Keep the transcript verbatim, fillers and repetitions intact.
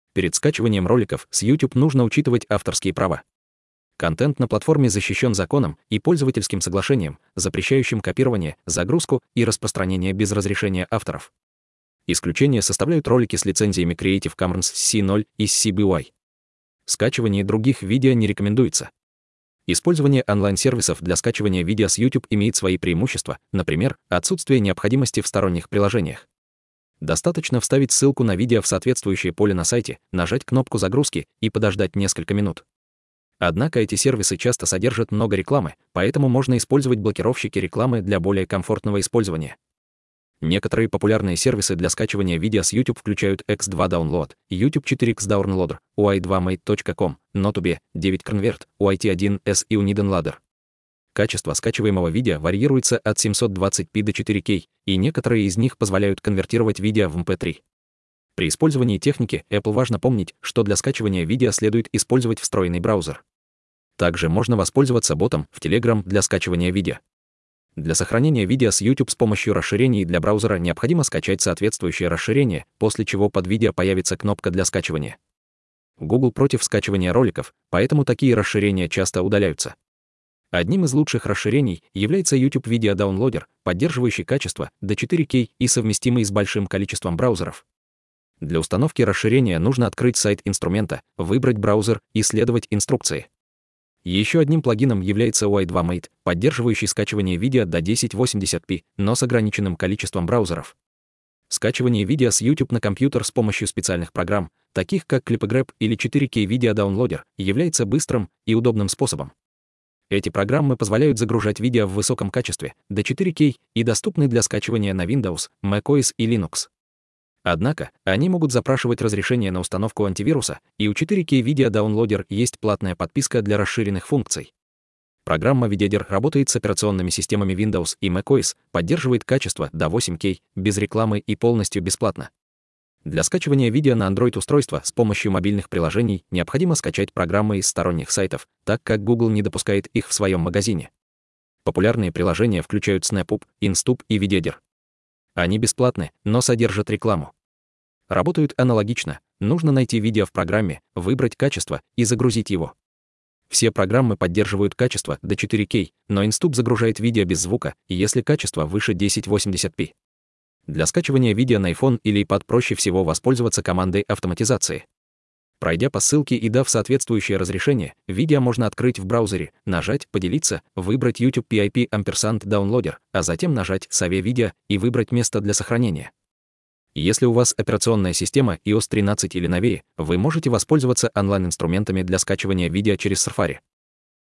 Перед скачиванием роликов с YouTube нужно учитывать авторские права. Контент на платформе защищен законом и пользовательским соглашением, запрещающим копирование, загрузку и распространение без разрешения авторов. Исключение составляют ролики с лицензиями Creative Commons си ноль и си би уай. Скачивание других видео не рекомендуется. Использование онлайн-сервисов для скачивания видео с YouTube имеет свои преимущества, например, отсутствие необходимости в сторонних приложениях. Достаточно вставить ссылку на видео в соответствующее поле на сайте, нажать кнопку загрузки и подождать несколько минут. Однако эти сервисы часто содержат много рекламы, поэтому можно использовать блокировщики рекламы для более комфортного использования. Некоторые популярные сервисы для скачивания видео с YouTube включают икс два Download, YouTube четыре икс Downloader, ю ай два мейт точка ком, Notube, девять Convert, ю ай ти один эс и Unidden Качество скачиваемого видео варьируется от семьсот двадцать пи до четыре кей, и некоторые из них позволяют конвертировать видео в эм пэ три. При использовании техники Apple важно помнить, что для скачивания видео следует использовать встроенный браузер. Также можно воспользоваться ботом в Telegram для скачивания видео. Для сохранения видео с YouTube с помощью расширений для браузера необходимо скачать соответствующее расширение, после чего под видео появится кнопка для скачивания. Google против скачивания роликов, поэтому такие расширения часто удаляются. Одним из лучших расширений является YouTube Video Downloader, поддерживающий качество до четыре кей и совместимый с большим количеством браузеров. Для установки расширения нужно открыть сайт инструмента, выбрать браузер и следовать инструкции. Еще одним плагином является ю ай два мейт, поддерживающий скачивание видео до тысяча восемьдесят пи, но с ограниченным количеством браузеров. Скачивание видео с YouTube на компьютер с помощью специальных программ, таких как ClipGrab или четыре кей Video Downloader, является быстрым и удобным способом. Эти программы позволяют загружать видео в высоком качестве, до четыре кей, и доступны для скачивания на Windows, macOS и Linux. Однако, они могут запрашивать разрешение на установку антивируса, и у четыре кей Video Downloader есть платная подписка для расширенных функций. Программа Videoder работает с операционными системами Windows и macOS, поддерживает качество до восемь кей, без рекламы и полностью бесплатно. Для скачивания видео на Android-устройства с помощью мобильных приложений необходимо скачать программы из сторонних сайтов, так как Google не допускает их в своем магазине. Популярные приложения включают SnapUp, Instube и Videoder. Они бесплатны, но содержат рекламу. Работают аналогично. Нужно найти видео в программе, выбрать качество и загрузить его. Все программы поддерживают качество до четыре кей, но Instube загружает видео без звука, если качество выше тысяча восемьдесят пи. Для скачивания видео на iPhone или iPad проще всего воспользоваться командой автоматизации. Пройдя по ссылке и дав соответствующее разрешение, видео можно открыть в браузере, нажать «Поделиться», выбрать YouTube пи ай пи ampersand Downloader, а затем нажать «Save видео» и выбрать место для сохранения. Если у вас операционная система ай о эс тринадцать или новее, вы можете воспользоваться онлайн-инструментами для скачивания видео через Safari.